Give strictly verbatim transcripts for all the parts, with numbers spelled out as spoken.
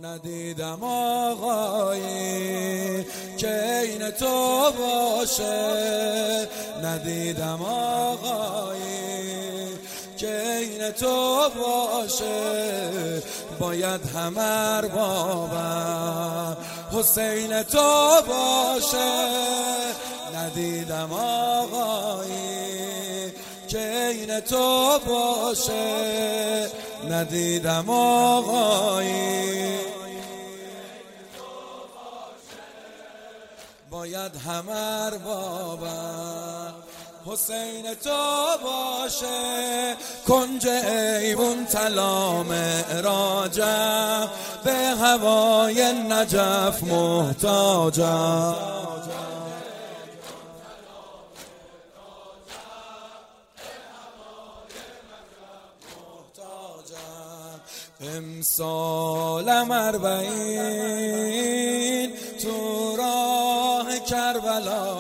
ندیدم آقایی که این تو باشه، ندیدم آقایی که این تو باشه. باید همه اربابم حسین تو باشه، ندیدم آقایی که این تو باشه، ندیدم آقایی. باید همه اربابم حسین تو باشه. کنج ایوون طلا معراجم، به هوای نجف محتاجم. امسالم اربعین تو راه کربلا،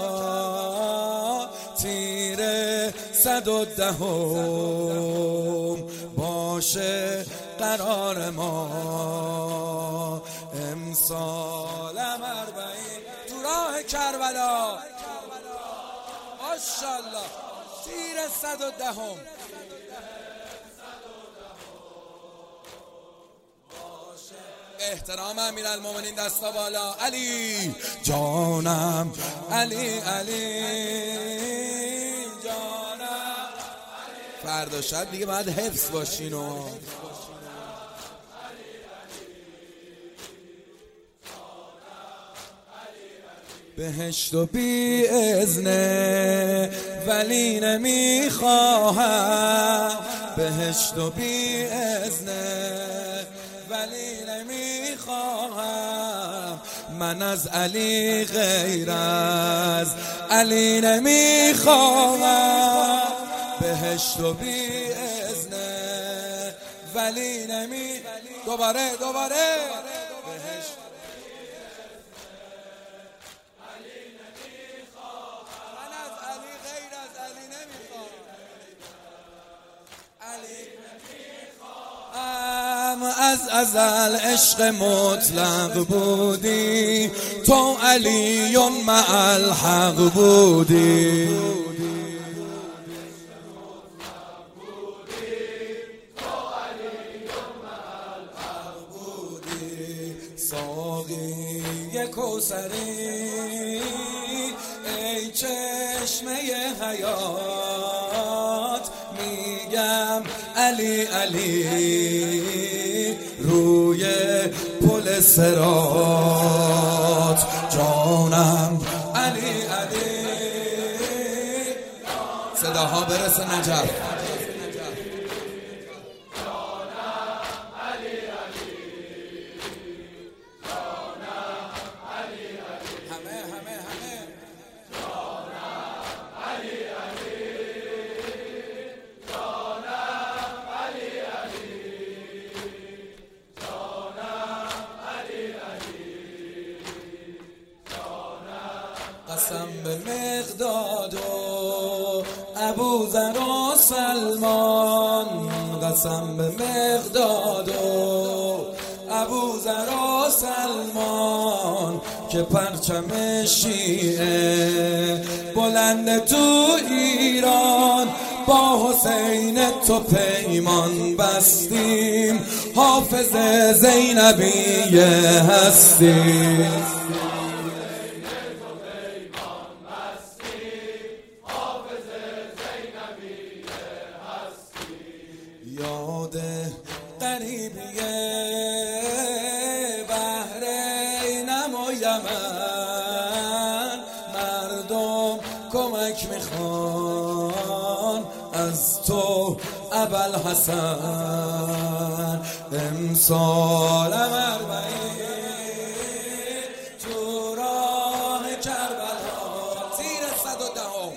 تیر صد و دهم باشه قرار ما. امسالم اربعین تو راه کربلا، ماشاءالله، تیر صد و دهم احترام امیرالمومنین. دستا بالا. علی جانم، علی علی جانم. فردا شب دیگه باید حفظ باشین و بهشت و بی ازنه ولی نمیخواهم، بهشت و بی ازنه ولی نمیخواهم. من از علی غیر از علی نمیخواهم، بهشت و بی ازنه ولی نمی دوباره دوباره بهشت علی نمیخواهم. من از علی غیر از علی نمیخواهم، علی از ازل عشق مطلق بودی، تو علی مع الحق بودی. ساقی کوثری ای چشمه حیات، میگم علی علی روی پل صراط. جانم علی علی، صداها برسه نجف. قسم به مقداد و ابوذر و سلمان، قسم به مقداد و ابوذر و سلمان که پرچم شیعه بلند تو ایران. با حسین تو پیمان بستیم، حافظ زینبی هستیم. یاد قریبیه بحرینم و یمن، مردم کمک میخوان از تو ابوالحسن. امسالم اربعین تو راه کربلا، تیر صد و دهم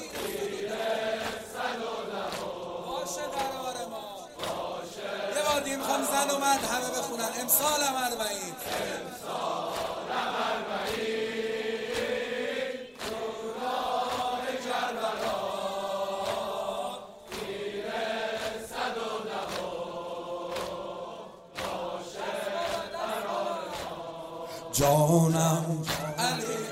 میخوام زن و مرد همه بخونن. امسالم اربعین، امسالم اربعین تو راه کربلا، تیر صد و دهم باشه قرار ما. جانم علی